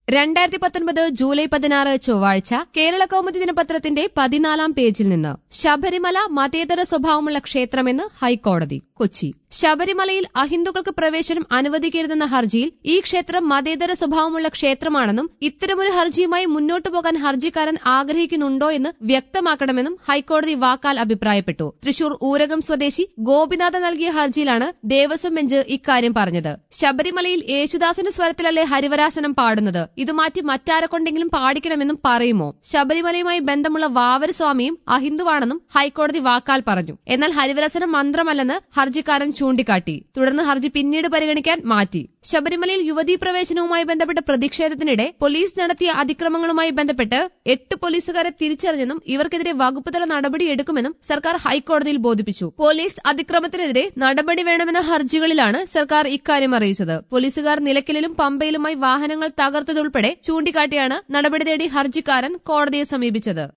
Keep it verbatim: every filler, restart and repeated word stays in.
രണ്ടായിരത്തി പത്തൊൻപത് ജൂലൈ പതിനാറ് ചൊവ്വാഴ്ച കേരള കൗമുദി ദിനപത്രത്തിന്റെ പതിനാലാം പേജിൽ നിന്ന് ശബരിമല മതേതര സ്വഭാവമുള്ള ക്ഷേത്രമെന്ന് ഹൈക്കോടതി കൊച്ചി. ശബരിമലയിൽ അഹിന്ദുക്കൾക്ക് പ്രവേശനം അനുവദിക്കരുതെന്ന ഹർജിയിൽ ഈ ക്ഷേത്രം മതേതര സ്വഭാവമുള്ള ക്ഷേത്രമാണെന്നും ഇത്തരമൊരു ഹർജിയുമായി മുന്നോട്ടു പോകാൻ ഹർജിക്കാരൻ ആഗ്രഹിക്കുന്നുണ്ടോ എന്ന് വ്യക്തമാക്കണമെന്നും ഹൈക്കോടതി വാക്കാൽ അഭിപ്രായപ്പെട്ടു. തൃശൂർ ഊരകം സ്വദേശി ഗോപിനാഥ നൽകിയ ഹർജിയിലാണ് ദേവസ്വം ബെഞ്ച് ഇക്കാര്യം പറഞ്ഞത്. ശബരിമലയിൽ യേശുദാസിന്റെ സ്വരത്തിലല്ലേ ഹരിവരാസനം പാടുന്നത്? ഇത് മാറ്റി മറ്റാരെ കൊണ്ടെങ്കിലും പാടിക്കണമെന്നും പറയുമോ? ശബരിമലയുമായി ബന്ധമുള്ള വാവര സ്വാമിയും അഹിന്ദുവാണെന്നും ഹൈക്കോടതി വാക്കാൽ പറഞ്ഞു. എന്നാൽ ഹരിവരാസനം മന്ത്രമല്ലെന്ന് ഹർജിക്കാരൻ ചൂണ്ടിക്കാട്ടി. തുടർന്ന് ഹർജി പിന്നീട് പരിഗണിക്കാൻ മാറ്റി. ശബരിമലയിൽ യുവതീ പ്രവേശനവുമായി ബന്ധപ്പെട്ട പ്രതിഷേധത്തിനിടെ പോലീസ് നടത്തിയ അതിക്രമങ്ങളുമായി ബന്ധപ്പെട്ട് എട്ട് പോലീസുകാരെ തിരിച്ചറിഞ്ഞെന്നും ഇവർക്കെതിരെ വകുപ്പുതല നടപടിയെടുക്കുമെന്നും സർക്കാർ ഹൈക്കോടതിയിൽ ബോധിപ്പിച്ചു. പോലീസ് അതിക്രമത്തിനെതിരെ നടപടി വേണമെന്ന ഹർജികളിലാണ് സർക്കാർ ഇക്കാര്യം അറിയിച്ചത്. പോലീസുകാർ നിലയ്ക്കലിലും പമ്പയിലുമായി വാഹനങ്ങൾ തകർത്തതുൾപ്പെടെ ചൂണ്ടിക്കാട്ടിയാണ് നടപടി തേടി ഹർജിക്കാരൻ കോടതിയെ സമീപിച്ചത്.